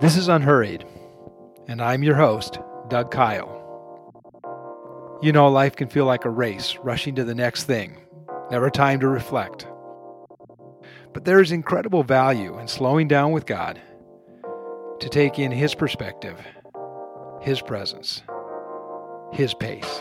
This is Unhurried, and I'm your host, Doug Kyle. You know, life can feel like a race, rushing to the next thing, never time to reflect. But there is incredible value in slowing down with God to take in His perspective, His presence, His pace.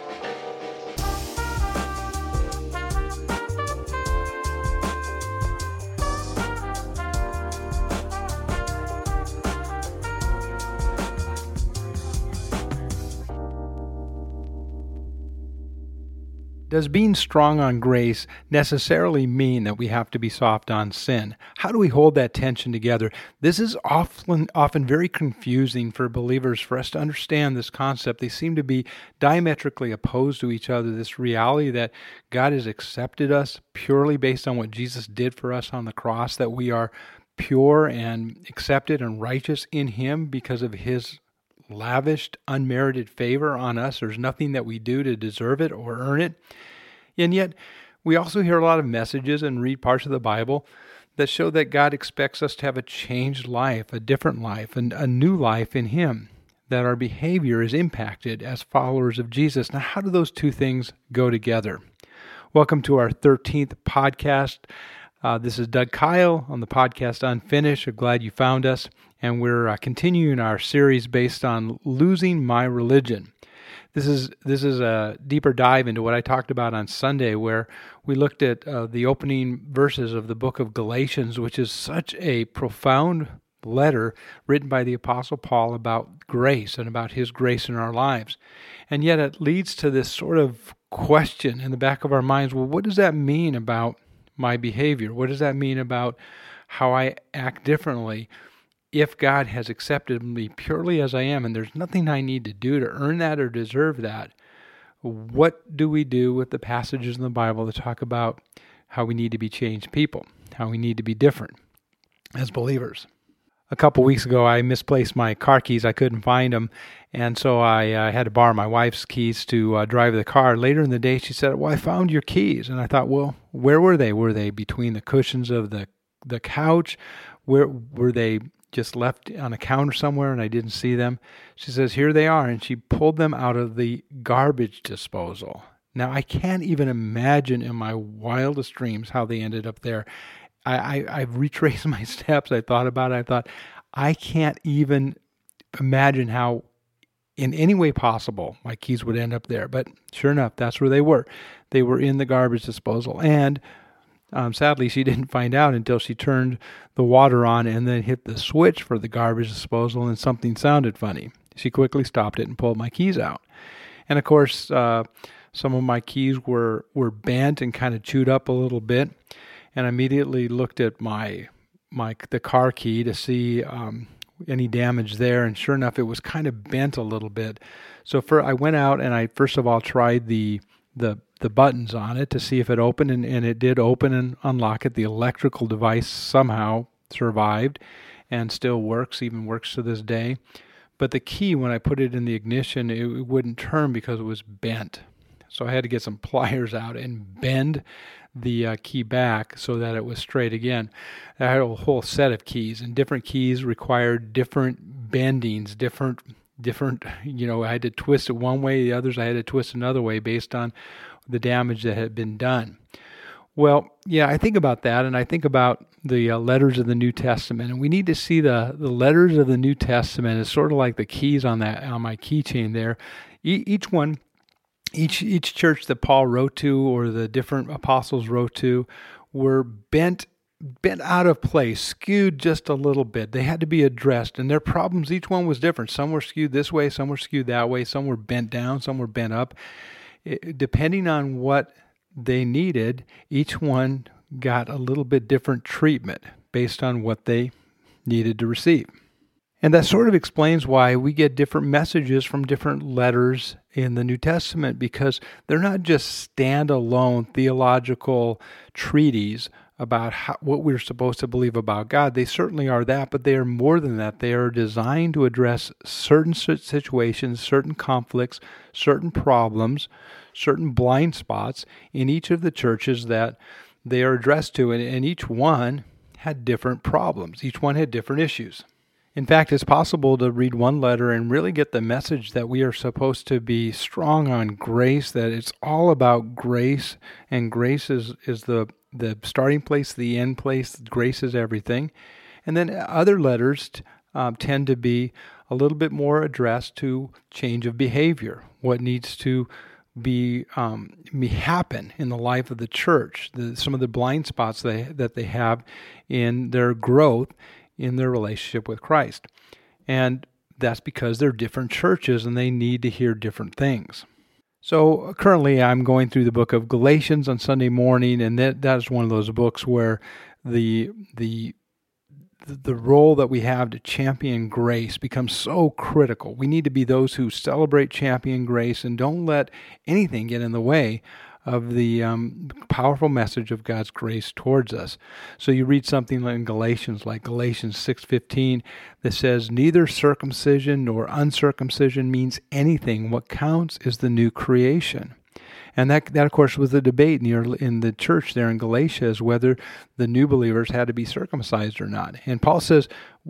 Does being strong on grace necessarily mean that we have to be soft on sin? How do we hold that tension together? This is often very confusing for believers for us to understand this concept. They seem to be diametrically opposed to each other. This reality that God has accepted us purely based on what Jesus did for us on the cross, that we are pure and accepted and righteous in Him because of His lavished, unmerited favor on us. There's nothing that we do to deserve it or earn it. And yet, we also hear a lot of messages and read parts of the Bible that show that God expects us to have a changed life, a different life, and a new life in Him, that our behavior is impacted as followers of Jesus. Now, how do those two things go together? Welcome to our 13th podcast. This is Doug Kyle on the podcast Unfinished. I'm glad you found us. And we're continuing our series based on losing my religion. This is a deeper dive into what I talked about on Sunday, where we looked at the opening verses of the book of Galatians, which is such a profound letter written by the Apostle Paul about grace and about his grace in our lives. And yet it leads to this sort of question in the back of our minds, well, what does that mean about my behavior? What does that mean about how I act differently if God has accepted me purely as I am, and there's nothing I need to do to earn that or deserve that? What do we do with the passages in the Bible that talk about how we need to be changed people, how we need to be different as believers? A couple weeks ago, I misplaced my car keys. I couldn't find them, and so I had to borrow my wife's keys to drive the car. Later in the day, she said, well, I found your keys. And I thought, well, where were they? Were they between the cushions of the couch? Where were they? Just left on a counter somewhere and I didn't see them? She says, here they are. And she pulled them out of the garbage disposal. Now, I can't even imagine in my wildest dreams how they ended up there. I've retraced my steps. I thought about it. I thought, I can't even imagine how in any way possible my keys would end up there. But sure enough, that's where they were. They were in the garbage disposal. And sadly, she didn't find out until she turned the water on and then hit the switch for the garbage disposal, and something sounded funny. She quickly stopped it and pulled my keys out. And of course, some of my keys were bent and kind of chewed up a little bit. And I immediately looked at the car key to see any damage there. And sure enough, it was kind of bent a little bit. So I went out and I first of all tried the buttons on it to see if it opened, and it did open and unlock it. The electrical device somehow survived and still works, even works to this day. But the key, when I put it in the ignition, it wouldn't turn because it was bent. So I had to get some pliers out and bend the key back so that it was straight again. I had a whole set of keys, and different keys required different bendings, different, I had to twist it one way, the others I had to twist another way based on the damage that had been done. Well, yeah, I think about that, and I think about the letters of the New Testament, and we need to see the letters of the New Testament as sort of like the keys on my keychain there. Each church that Paul wrote to, or the different apostles wrote to, were bent out of place, skewed just a little bit. They had to be addressed, and their problems, each one was different. Some were skewed this way, some were skewed that way, some were bent down, some were bent up. Depending on what they needed, each one got a little bit different treatment based on what they needed to receive. And that sort of explains why we get different messages from different letters in the New Testament, because they're not just standalone theological treatises about what we're supposed to believe about God. They certainly are that, but they are more than that. They are designed to address certain situations, certain conflicts, certain problems, certain blind spots in each of the churches that they are addressed to, and each one had different problems. Each one had different issues. In fact, it's possible to read one letter and really get the message that we are supposed to be strong on grace, that it's all about grace, and grace is the starting place, the end place. Grace is everything. And then other letters tend to be a little bit more addressed to change of behavior, what needs to be happen in the life of the church, some of the blind spots that they have in their growth in their relationship with Christ. And that's because they're different churches and they need to hear different things. So currently I'm going through the book of Galatians on Sunday morning, and that's one of those books where the role that we have to champion grace becomes so critical. We need to be those who celebrate champion grace and don't let anything get in the way of the powerful message of God's grace towards us. So you read something in Galatians, like Galatians 6:15, that says, "Neither circumcision nor uncircumcision means anything. What counts is the new creation." And that of course, was the debate in the church there in Galatia, is whether the new believers had to be circumcised or not. And Paul says,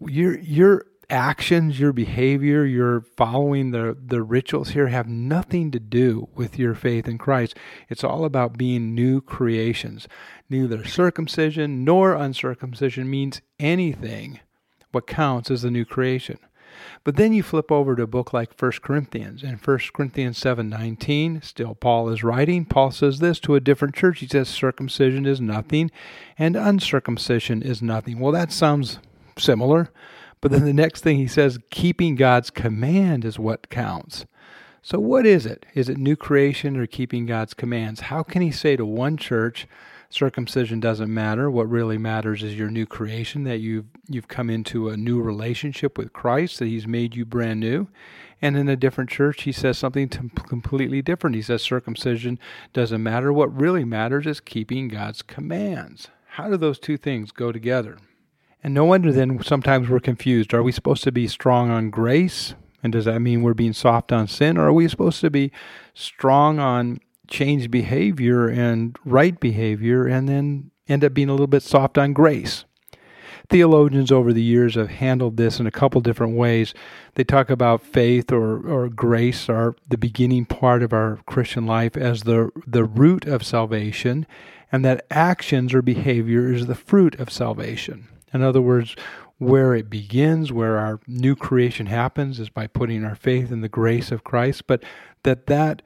your actions, your behavior, your following the rituals here have nothing to do with your faith in Christ. It's all about being new creations. Neither circumcision nor uncircumcision means anything. What counts is the new creation. But then you flip over to a book like 1 Corinthians. In 1 Corinthians 7:19, still Paul is writing. Paul says this to a different church. He says, "Circumcision is nothing, and uncircumcision is nothing." Well, that sounds similar. But then the next thing he says, keeping God's command is what counts. So what is it? Is it new creation or keeping God's commands? How can he say to one church, circumcision doesn't matter, what really matters is your new creation, that you've come into a new relationship with Christ, that he's made you brand new? And in a different church, he says something completely different. He says circumcision doesn't matter, what really matters is keeping God's commands. How do those two things go together? And no wonder then sometimes we're confused. Are we supposed to be strong on grace? And does that mean we're being soft on sin? Or are we supposed to be strong on changed behavior and right behavior and then end up being a little bit soft on grace? Theologians over the years have handled this in a couple different ways. They talk about faith or grace, or the beginning part of our Christian life, as the root of salvation, and that actions or behavior is the fruit of salvation. In other words, where it begins, where our new creation happens, is by putting our faith in the grace of Christ, but that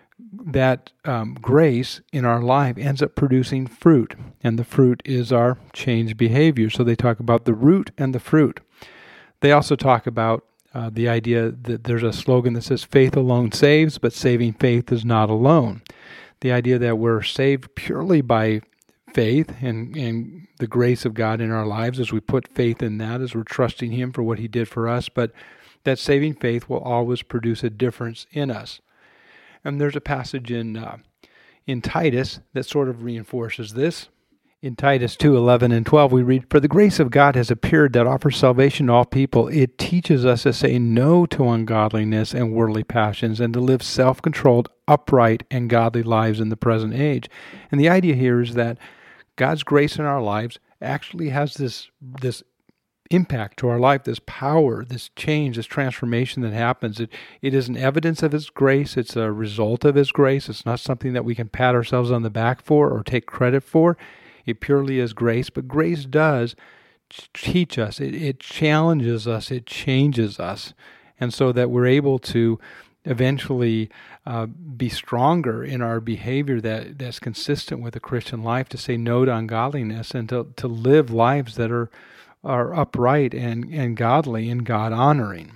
grace in our life ends up producing fruit, and the fruit is our changed behavior. So they talk about the root and the fruit. They also talk about the idea that there's a slogan that says, "Faith alone saves, but saving faith is not alone." The idea that we're saved purely by faith and the grace of God in our lives, as we put faith in that, as we're trusting him for what he did for us, but that saving faith will always produce a difference in us. And there's a passage in Titus that sort of reinforces this. In Titus 2:11 and 12, we read, "For the grace of God has appeared that offers salvation to all people. It teaches us to say no to ungodliness and worldly passions, and to live self-controlled, upright, and godly lives in the present age." And the idea here is that God's grace in our lives actually has this impact to our life, this power, this change, this transformation that happens. It is an evidence of his grace. It's a result of his grace. It's not something that we can pat ourselves on the back for or take credit for. It purely is grace, but grace does teach us. It challenges us. It changes us. And so that we're able to eventually be stronger in our behavior that's consistent with the Christian life, to say no to ungodliness and to live lives that are upright and godly and God-honoring.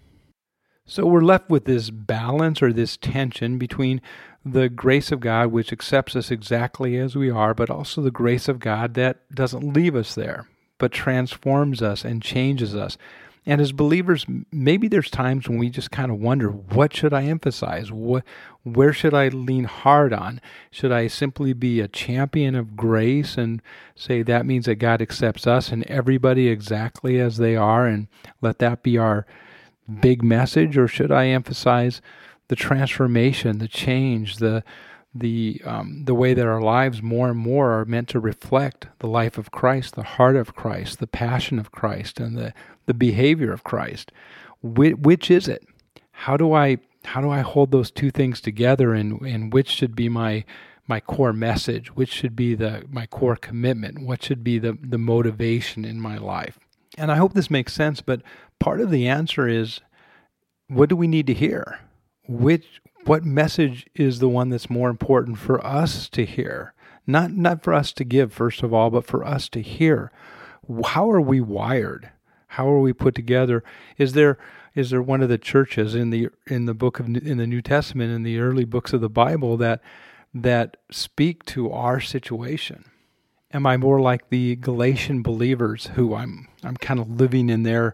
So we're left with this balance or this tension between the grace of God, which accepts us exactly as we are, but also the grace of God that doesn't leave us there, but transforms us and changes us. And as believers, maybe there's times when we just kind of wonder, what should I emphasize? Where should I lean hard on? Should I simply be a champion of grace and say that means that God accepts us and everybody exactly as they are, and let that be our big message? Or should I emphasize the transformation, the change, the the way that our lives more and more are meant to reflect the life of Christ, the heart of Christ, the passion of Christ, and the behavior of Christ. Which is it? How do I hold those two things together, and which should be my core message? Which should be my core commitment? What should be the motivation in my life? And I hope this makes sense, but part of the answer is, what do we need to hear? What message is the one that's more important for us to hear? Not for us to give, first of all, but for us to hear. How are we wired? How are we put together? Is there one of the churches in the New Testament, in the early books of the Bible, that speak to our situation? Am I more like the Galatian believers who I'm kind of living in their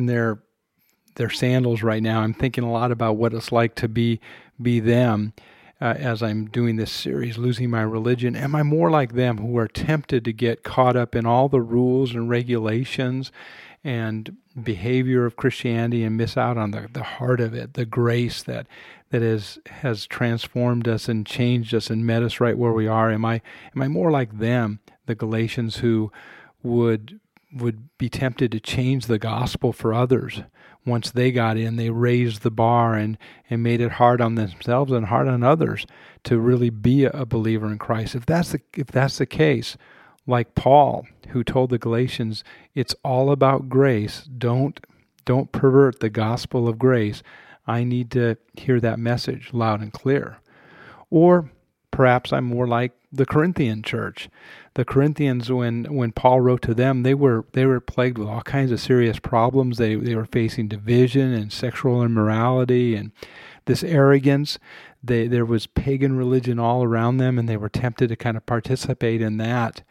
sandals right now? I'm thinking a lot about what it's like to be them as I'm doing this series, Losing My Religion. Am I more like them, who are tempted to get caught up in all the rules and regulations and behavior of Christianity and miss out on the heart of it, the grace that has transformed us and changed us and met us right where we are? Am I more like them, the Galatians, who would be tempted to change the gospel for others? Once they got in, they raised the bar and made it hard on themselves and hard on others to really be a believer in Christ. If that's the case, like Paul, who told the Galatians, it's all about grace. Don't pervert the gospel of grace. I need to hear that message loud and clear. Or perhaps I'm more like the Corinthian church. The Corinthians, when Paul wrote to them, they were plagued with all kinds of serious problems. They were facing division and sexual immorality and this arrogance. There was pagan religion all around them, and they were tempted to kind of participate in that.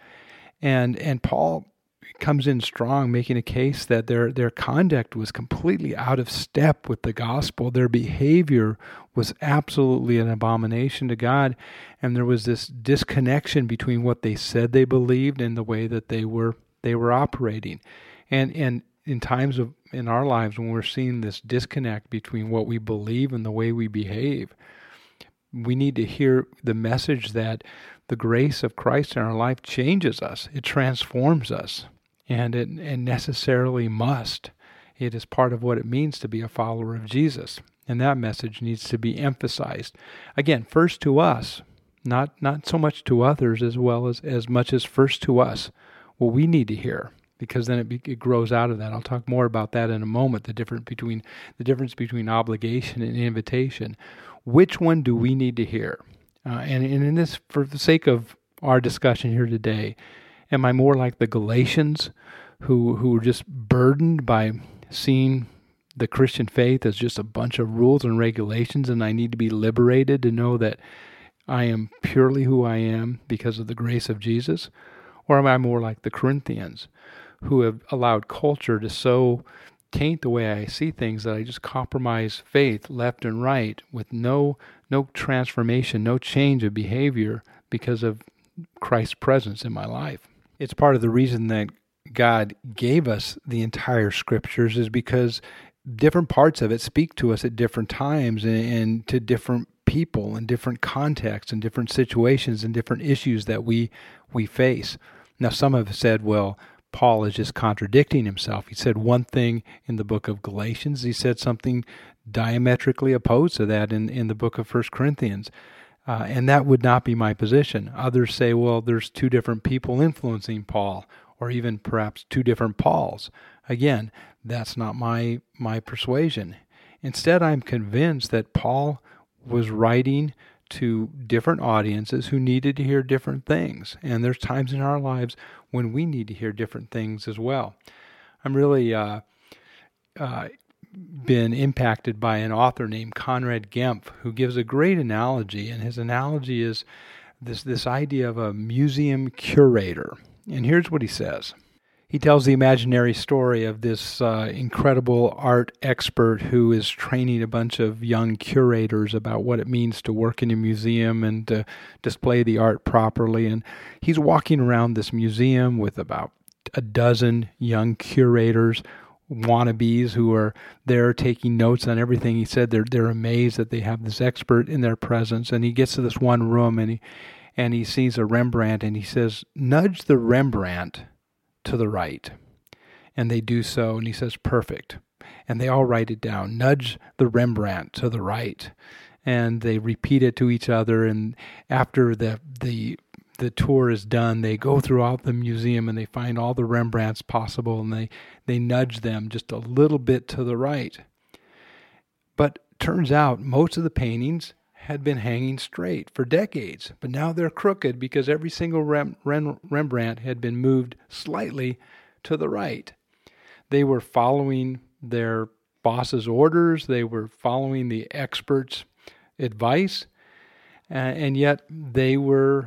And Paul comes in strong, making a case that their conduct was completely out of step with the gospel. Their behavior was absolutely an abomination to God, and there was this disconnection between what they said they believed and the way that they were operating. And in times in our lives when we're seeing this disconnect between what we believe and the way we behave, we need to hear the message that the grace of Christ in our life changes us. It transforms us. And it necessarily must. It is part of what it means to be a follower of Jesus. And that message needs to be emphasized. Again, first to us, not so much to others as much as first to us, what we need to hear, because then it grows out of that. I'll talk more about that in a moment, the difference between obligation and invitation. Which one do we need to hear? And in this, for the sake of our discussion here today, am I more like the Galatians who are just burdened by seeing the Christian faith as just a bunch of rules and regulations, and I need to be liberated to know that I am purely who I am because of the grace of Jesus? Or am I more like the Corinthians, who have allowed culture to so taint the way I see things that I just compromise faith left and right with no transformation, no change of behavior because of Christ's presence in my life? It's part of the reason that God gave us the entire Scriptures, is because different parts of it speak to us at different times and to different people and different contexts and different situations and different issues that we face. Now, some have said, well, Paul is just contradicting himself. He said one thing in the book of Galatians. He said something diametrically opposed to that in the book of 1 Corinthians. And that would not be my position. Others say, well, there's two different people influencing Paul, or even perhaps two different Pauls. Again, that's not my persuasion. Instead, I'm convinced that Paul was writing to different audiences who needed to hear different things. And there's times in our lives when we need to hear different things as well. I'm really been impacted by an author named Conrad Gempf, who gives a great analogy, and his analogy is this idea of a museum curator. And here's what he says. He tells the imaginary story of this incredible art expert who is training a bunch of young curators about what it means to work in a museum and to display the art properly. And he's walking around this museum with about a dozen young curators, wannabes who are there taking notes on everything. He said they're amazed that they have this expert in their presence. And he gets to this one room and he sees a Rembrandt and he says, "Nudge the Rembrandt to the right." And they do so, and he says, "Perfect." And they all write it down. Nudge the Rembrandt to the right. And they repeat it to each other. And after the tour is done, they go throughout the museum and they find all the Rembrandts possible, and they nudge them just a little bit to the right. But turns out most of the paintings had been hanging straight for decades, but now they're crooked because every single Rembrandt had been moved slightly to the right. They were following their boss's orders. They were following the expert's advice, and yet they were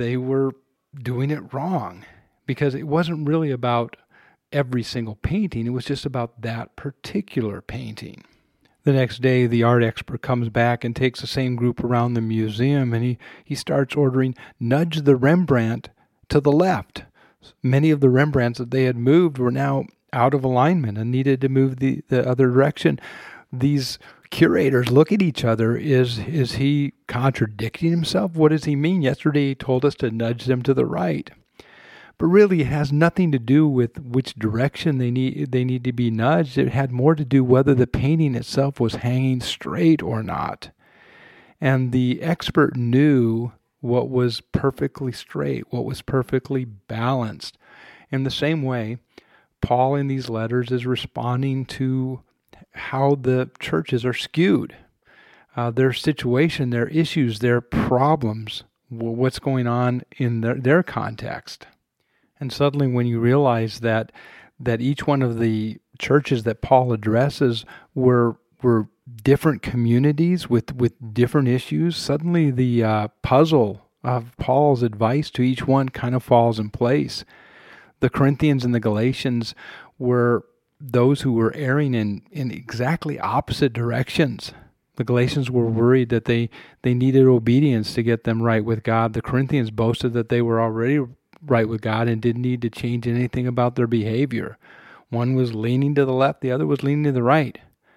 doing it wrong, because it wasn't really about every single painting. It was just about that particular painting. The next day, the art expert comes back and takes the same group around the museum, and he starts ordering, "Nudge the Rembrandt to the left." Many of the Rembrandts that they had moved were now out of alignment and needed to move the other direction. These curators look at each other. Is he contradicting himself? What does he mean? Yesterday he told us to nudge them to the right. But really, it has nothing to do with which direction they need to be nudged. It had more to do whether the painting itself was hanging straight or not. And the expert knew what was perfectly straight, what was perfectly balanced. In the same way, Paul in these letters is responding to how the churches are skewed, their situation, their issues, their problems, what's going on in their context. And suddenly when you realize that each one of the churches that Paul addresses were different communities with different issues, suddenly the puzzle of Paul's advice to each one kind of falls in place. The Corinthians and the Galatians were those who were erring in exactly opposite directions. The Galatians were worried that they needed obedience to get them right with God. The Corinthians boasted that they were already right with God and didn't need to change anything about their behavior. One was leaning to the left, the other was leaning to the right.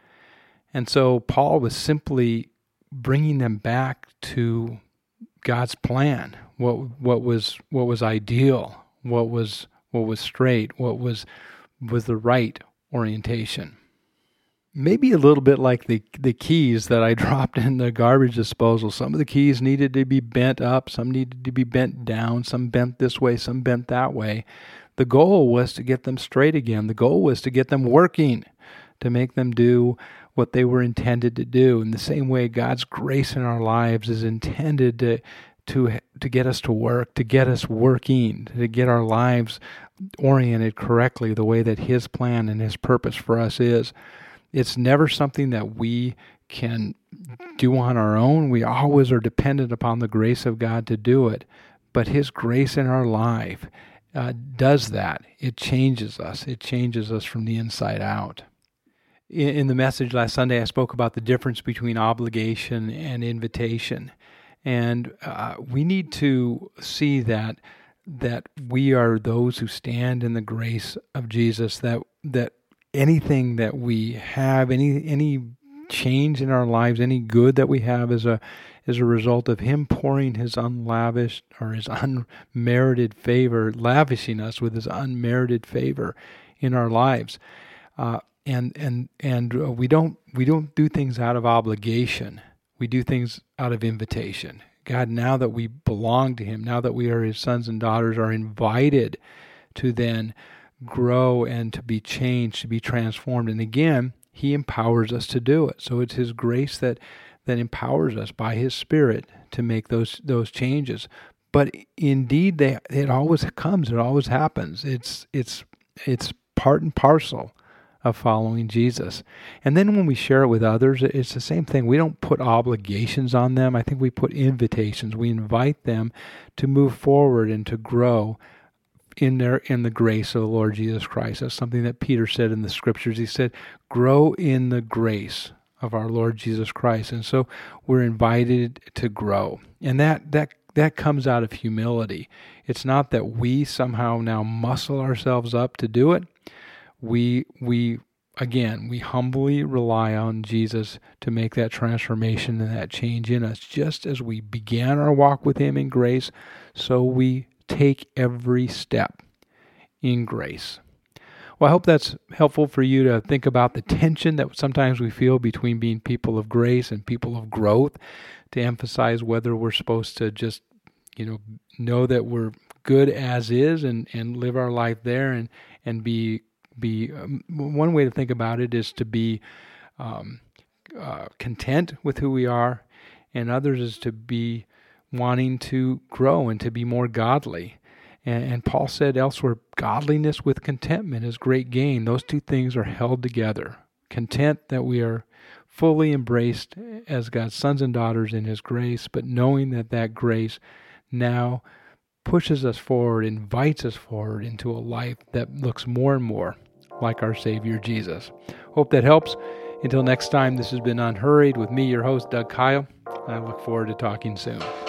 And so Paul was simply bringing them back to God's plan. What was ideal, what was straight, what was the right orientation. Maybe a little bit like the keys that I dropped in the garbage disposal. Some of the keys needed to be bent up, some needed to be bent down, some bent this way, some bent that way. The goal was to get them straight again. The goal was to get them working, to make them do what they were intended to do. In the same way, God's grace in our lives is intended to get us to work, to get us working, to get our lives oriented correctly the way that His plan and His purpose for us is. It's never something that we can do on our own. We always are dependent upon the grace of God to do it. But His grace in our life does that. It changes us. It changes us from the inside out. In the message last Sunday, I spoke about the difference between obligation and invitation. And we need to see that we are those who stand in the grace of Jesus, that anything that we have, any change in our lives, any good that we have is a result of Him pouring His unlavished or His unmerited favor, lavishing us with His unmerited favor in our lives. And we don't do things out of obligation. We do things out of invitation. God, now that we belong to Him, now that we are His sons and daughters, are invited to then grow and to be changed, to be transformed. And again, He empowers us to do it. So it's His grace that empowers us by His Spirit to make those changes. But indeed, it always comes. It always happens. It's part and parcel of following Jesus. And then when we share it with others, it's the same thing. We don't put obligations on them. I think we put invitations. We invite them to move forward and to grow in the grace of the Lord Jesus Christ. That's something that Peter said in the Scriptures. He said, grow in the grace of our Lord Jesus Christ. And so we're invited to grow. And that comes out of humility. It's not that we somehow now muscle ourselves up to do it. We again, we humbly rely on Jesus to make that transformation and that change in us. Just as we began our walk with Him in grace, so we take every step in grace. Well, I hope that's helpful for you to think about the tension that sometimes we feel between being people of grace and people of growth, to emphasize whether we're supposed to just, know that we're good as is and live our life there and be one way to think about it is to be content with who we are, and others is to be wanting to grow and to be more godly. And Paul said elsewhere, godliness with contentment is great gain. Those two things are held together. Content that we are fully embraced as God's sons and daughters in His grace, but knowing that that grace now pushes us forward, invites us forward into a life that looks more and more like our Savior Jesus. Hope that helps. Until next time, this has been Unhurried with me, your host, Doug Kyle. I look forward to talking soon.